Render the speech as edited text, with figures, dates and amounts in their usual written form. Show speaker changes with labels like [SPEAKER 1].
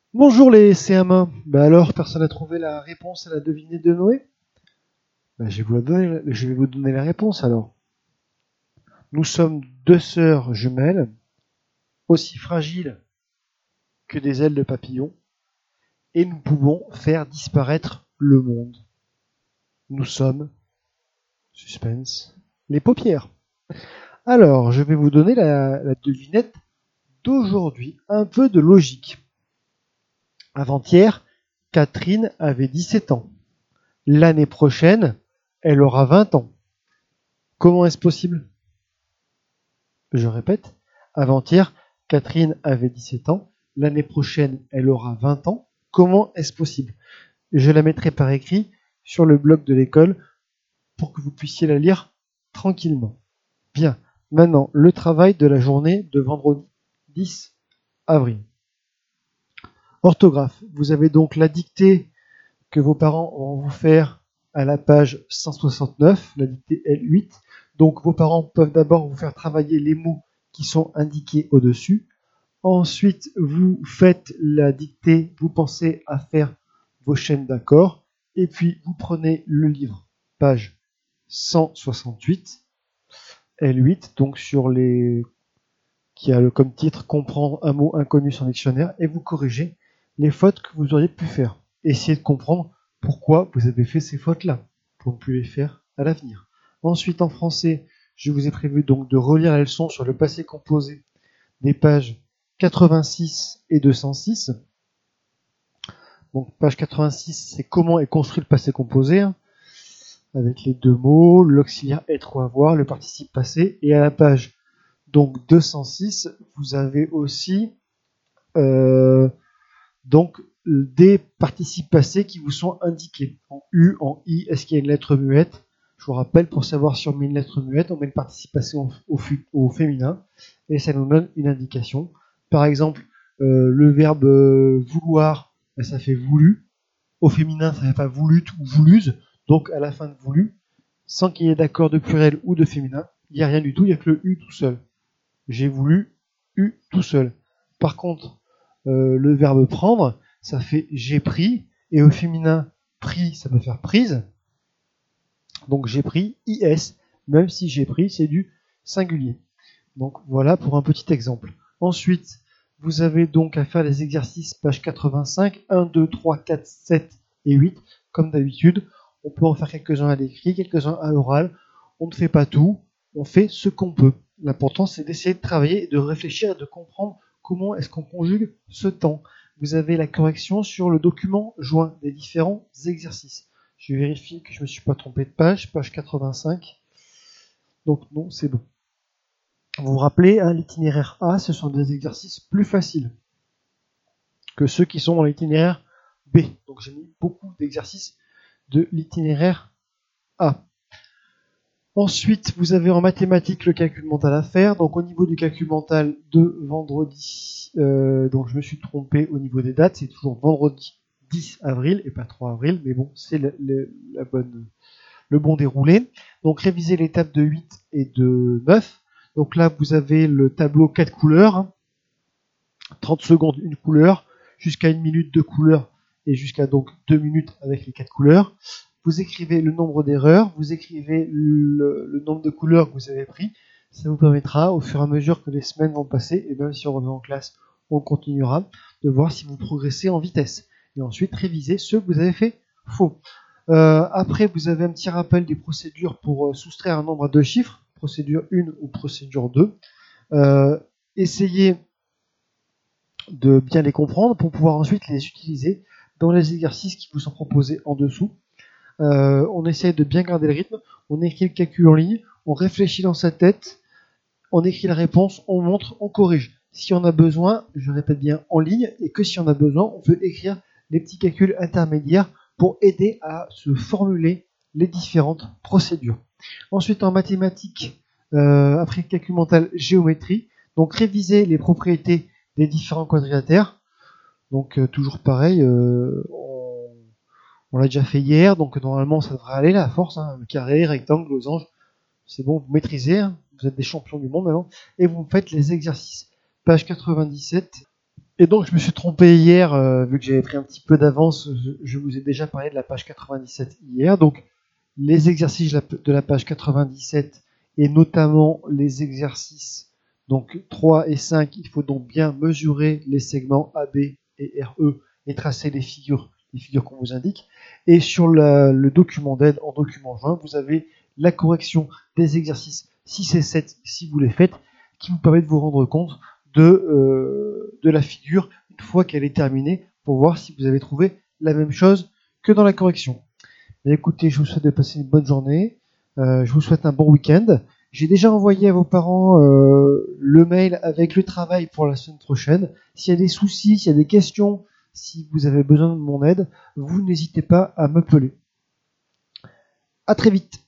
[SPEAKER 1] Bonjour les CM1. Alors, personne n'a trouvé la réponse à la devinette de Noé? Je vais vous donner la réponse alors. Nous sommes deux sœurs jumelles, aussi fragiles que des ailes de papillon, et nous pouvons faire disparaître le monde. Nous sommes, suspense, les paupières. Alors, je vais vous donner la devinette d'aujourd'hui. Un peu de logique. Avant-hier, Catherine avait 17 ans. L'année prochaine, elle aura 20 ans. Comment est-ce possible? Je répète, avant-hier, Catherine avait 17 ans. L'année prochaine, elle aura 20 ans. Comment est-ce possible? Je la mettrai par écrit sur le blog de l'école pour que vous puissiez la lire tranquillement. Bien. Maintenant, le travail de la journée de vendredi 10 avril. Orthographe. Vous avez donc la dictée que vos parents vont vous faire à la page 169, la dictée L8. Donc vos parents peuvent d'abord vous faire travailler les mots qui sont indiqués au-dessus. Ensuite, vous faites la dictée, vous pensez à faire vos chaînes d'accords, et puis vous prenez le livre, page 168, L8, donc sur les qui a comme titre comprendre un mot inconnu sans dictionnaire, et vous corrigez les fautes que vous auriez pu faire. Essayez de comprendre pourquoi vous avez fait ces fautes-là, pour ne plus les faire à l'avenir. Ensuite, en français, je vous ai prévu donc de relire la leçon sur le passé composé des pages 86 et 206. Donc, page 86, c'est comment est construit le passé composé, avec les deux mots, l'auxiliaire être ou avoir, le participe passé, et à la page donc 206, vous avez aussi euh, donc des participes passés qui vous sont indiqués en U, en I. Est-ce qu'il y a une lettre muette? Je vous rappelle, pour savoir si on met une lettre muette, on met le participe passé au féminin et ça nous donne une indication. Par exemple, le verbe vouloir, ça fait voulu. Au féminin, ça ne fait pas voulu ou vouluse. Donc à la fin de voulu, sans qu'il y ait d'accord de pluriel ou de féminin, il n'y a rien du tout, il n'y a que le U tout seul. J'ai voulu eu tout seul. Par contre, le verbe prendre, ça fait j'ai pris, et au féminin, pris, ça peut faire prise. Donc j'ai pris IS, même si j'ai pris, c'est du singulier. Donc voilà pour un petit exemple. Ensuite, vous avez donc à faire les exercices page 85, 1, 2, 3, 4, 7 et 8. Comme d'habitude, on peut en faire quelques-uns à l'écrit, quelques-uns à l'oral. On ne fait pas tout, on fait ce qu'on peut. L'important, c'est d'essayer de travailler, de réfléchir et de comprendre comment est-ce qu'on conjugue ce temps. Vous avez la correction sur le document joint des différents exercices. Je vérifie que je ne me suis pas trompé de page 85. Donc non, c'est bon. Vous vous rappelez, l'itinéraire A, ce sont des exercices plus faciles que ceux qui sont dans l'itinéraire B. Donc j'ai mis beaucoup d'exercices de l'itinéraire A. Ensuite, vous avez en mathématiques le calcul mental à faire. Donc au niveau du calcul mental de vendredi, donc je me suis trompé au niveau des dates, c'est toujours vendredi 10 avril et pas 3 avril, mais bon, c'est le bon déroulé. Donc révisez les tables de 8 et de 9. Donc là, vous avez le tableau 4 couleurs. 30 secondes une couleur, jusqu'à 1 minute de couleur et jusqu'à donc 2 minutes avec les 4 couleurs. Vous écrivez le nombre d'erreurs, vous écrivez le nombre de couleurs que vous avez pris. Ça vous permettra, au fur et à mesure que les semaines vont passer, et même si on revient en classe, on continuera, de voir si vous progressez en vitesse. Et ensuite, réviser ceux que vous avez fait faux. Après, vous avez un petit rappel des procédures pour soustraire un nombre à deux chiffres, procédure 1 ou procédure 2. Essayez de bien les comprendre pour pouvoir ensuite les utiliser dans les exercices qui vous sont proposés en dessous. On essaye de bien garder le rythme, on écrit le calcul en ligne, on réfléchit dans sa tête, on écrit la réponse, on montre, on corrige. Si on a besoin, je répète bien en ligne, et que si on a besoin, on peut écrire les petits calculs intermédiaires pour aider à se formuler les différentes procédures. Ensuite, en mathématiques, après calcul mental, géométrie, donc réviser les propriétés des différents quadrilatères. Donc toujours pareil, on l'a déjà fait hier, donc normalement ça devrait aller là à force, carré, rectangle, losange, c'est bon, vous maîtrisez, vous êtes des champions du monde maintenant, et vous faites les exercices. Page 97, Et donc, je me suis trompé hier, vu que j'avais pris un petit peu d'avance, je vous ai déjà parlé de la page 97 hier. Donc, les exercices de la page 97 et notamment les exercices donc 3 et 5, il faut donc bien mesurer les segments AB et RE et tracer les figures qu'on vous indique. Et sur le document d'aide en document joint, vous avez la correction des exercices 6 et 7 si vous les faites, qui vous permet de vous rendre compte de la figure une fois qu'elle est terminée pour voir si vous avez trouvé la même chose que dans la correction. Et écoutez, je vous souhaite de passer une bonne journée. Je vous souhaite un bon week-end. J'ai déjà envoyé à vos parents le mail avec le travail pour la semaine prochaine. S'il y a des soucis, s'il y a des questions, si vous avez besoin de mon aide, vous n'hésitez pas à m'appeler. À très vite.